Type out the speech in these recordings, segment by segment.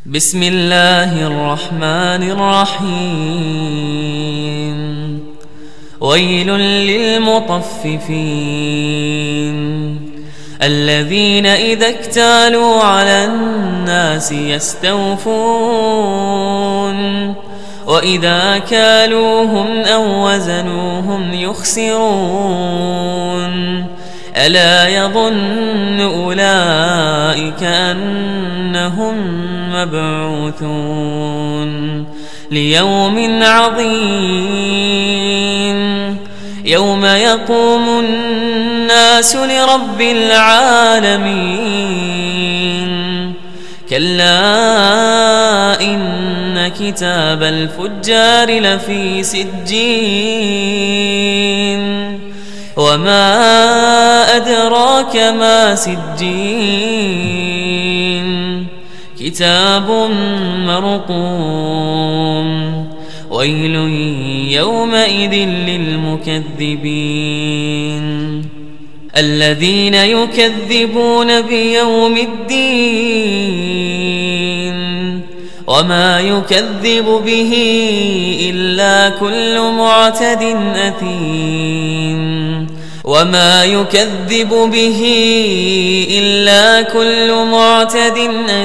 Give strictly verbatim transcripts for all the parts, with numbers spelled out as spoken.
بسم الله الرحمن الرحيم ويل للمطففين الذين إذا اكتالوا على الناس يستوفون وإذا كالوهم أو وزنوهم يخسرون ألا يظن أولئك أنهم مبعوثون ليوم عظيم يوم يقوم الناس لرب العالمين كلا إن كتاب الفجار لفي سجين وما أدراك ما سجين كتاب مرقوم ويل يومئذ للمكذبين الذين يكذبون بيوم الدين وما يكذب به إلا كل معتد أثيم وما يكذب به إلا كل معتد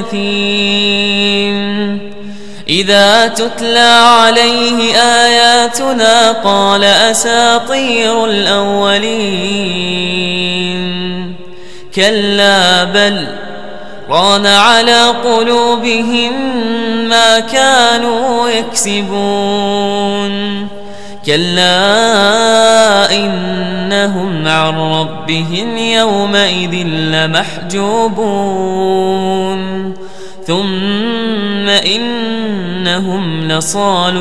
أثيم إذا تتلى عليه آياتنا قال أساطير الأولين كلا بل ران على قلوبهم ما كانوا يكسبون كلا إنهم عن ربهم يومئذ لمحجوبون ثم إنهم لصالو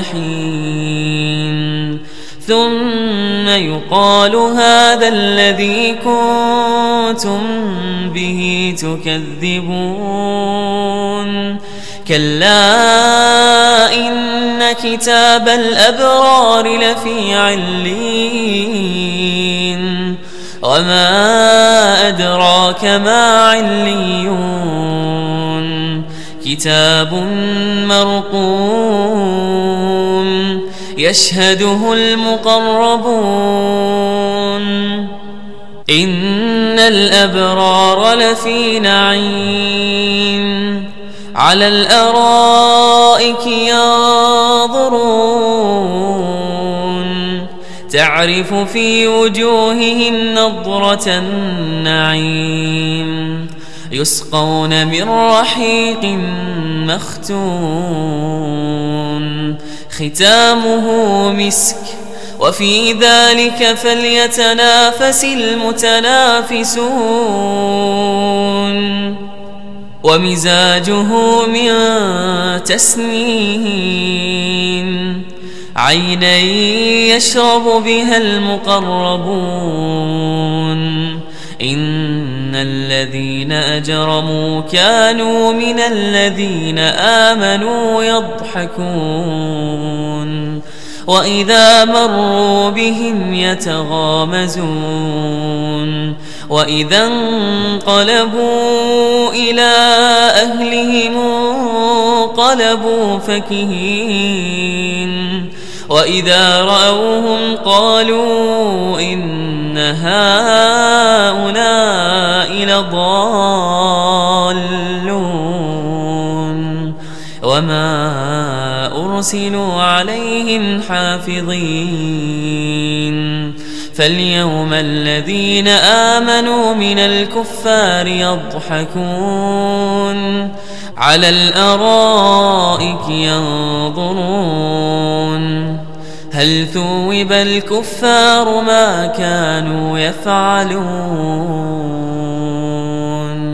الجحيم ثم يقال هذا الذي كنتم به تكذبون كلا إن كتاب الأبرار لفي عليين وما أدراك ما عليون كتاب مرقوم يشهده المقربون إن الأبرار لفي نعيم على الأرائك ينظرون تعرف في وجوههم نضرة النعيم يسقون من رحيق مختوم ختامه مسك وفي ذلك فليتنافس المتنافسون ومزاجه من تسنيم عينا يشرب بها المقربون إن الذين أجرموا كانوا من الذين آمنوا يضحكون وإذا مروا بهم يتغامزون وإذا انقلبوا إلى أهلهم انقلبوا فكهين وإذا رأوهم قالوا إن هؤلاء لضالون وما أرسلوا عليهم حافظين فاليوم الذين آمنوا من الكفار يضحكون على الأرائك ينظرون هل ثوب الكفار ما كانوا يفعلون